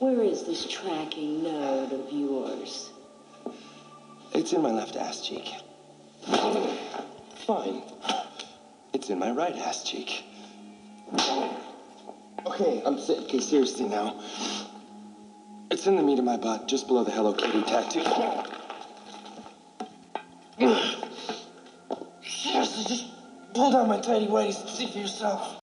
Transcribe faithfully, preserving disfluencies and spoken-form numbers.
Where is this tracking node of yours? It's in my left ass cheek. Fine. It's in my right ass cheek. Okay, I'm sick. Okay, seriously now. It's in the meat of my butt, just below the Hello Kitty tattoo. Seriously, just pull down my tidy whities and see for yourself.